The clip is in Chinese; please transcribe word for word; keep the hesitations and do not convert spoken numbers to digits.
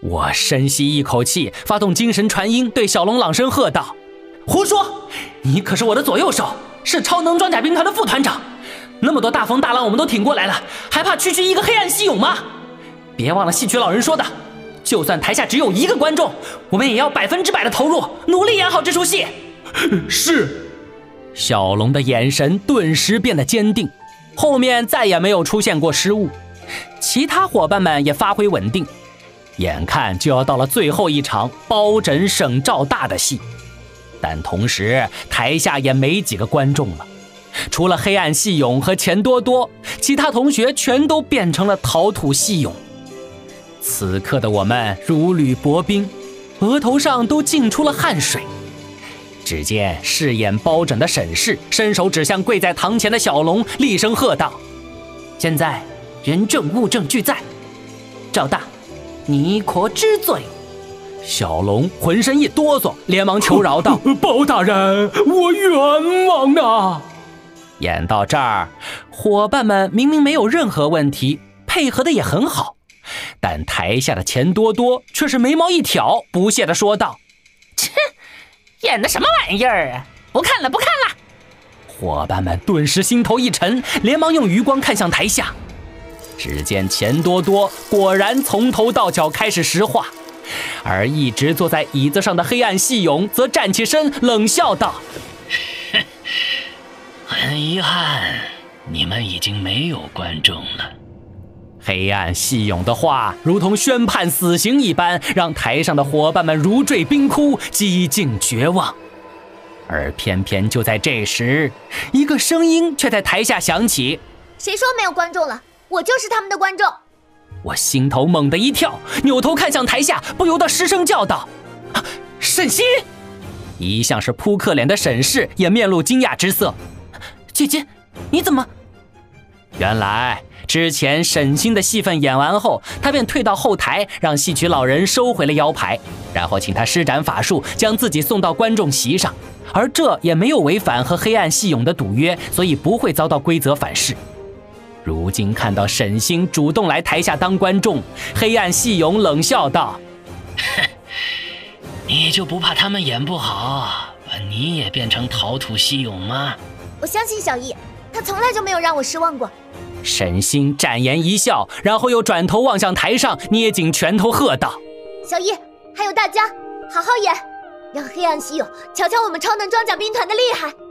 我深吸一口气，发动精神传音，对小龙朗声喝道：胡说！你可是我的左右手，是超能装甲兵团的副团长，那么多大风大浪我们都挺过来了，还怕区区一个黑暗西勇吗？别忘了戏曲老人说的，就算台下只有一个观众，我们也要百分之百的投入，努力演好这出戏。 是。 小龙的眼神顿时变得坚定，后面再也没有出现过失误。其他伙伴们也发挥稳定，眼看就要到了最后一场包拯省赵大的戏，但同时台下也没几个观众了，除了黑暗细勇和钱多多，其他同学全都变成了陶土细勇。此刻的我们如履薄冰，额头上都浸出了汗水。只见饰演包拯的沈氏伸手指向跪在堂前的小龙，厉声喝道：现在人证物证俱在，赵大，你可知罪？小龙浑身一哆嗦，连忙求饶道： 包大人，我冤枉啊！ 演到这儿，伙伴们明明没有任何问题，配合的也很好，但台下的钱多多却是眉毛一挑，不屑地说道：切，演的什么玩意儿啊！不看了不看了！伙伴们顿时心头一沉，连忙用余光看向台下，只见钱多多果然从头到脚开始石化，而一直坐在椅子上的黑暗细勇则站起身冷笑道： 很遗憾，你们已经没有观众了。 黑暗细勇的话如同宣判死刑一般，让台上的伙伴们如坠冰窟，几近绝望。而偏偏就在这时，一个声音却在台下响起： 谁说没有观众了？我就是他们的观众。 我心头猛地一跳，扭头看向台下，不由得失声叫道：啊，沈心！一向是扑克脸的沈氏也面露惊讶之色：姐姐，你怎么？原来之前沈心的戏份演完后，他便退到后台，让戏曲老人收回了腰牌，然后请他施展法术，将自己送到观众席上，而这也没有违反和黑暗戏勇的赌约，所以不会遭到规则反噬。如今看到沈星主动来台下当观众，黑暗戏勇冷笑道： 你就不怕他们演不好，把你也变成陶土西勇吗？ 我相信小易，他从来就没有让我失望过。 沈星展颜一笑，然后又转头望向台上，捏紧拳头喝道： 小易，还有大家，好好演，让黑暗西勇瞧瞧我们超能装甲兵团的厉害。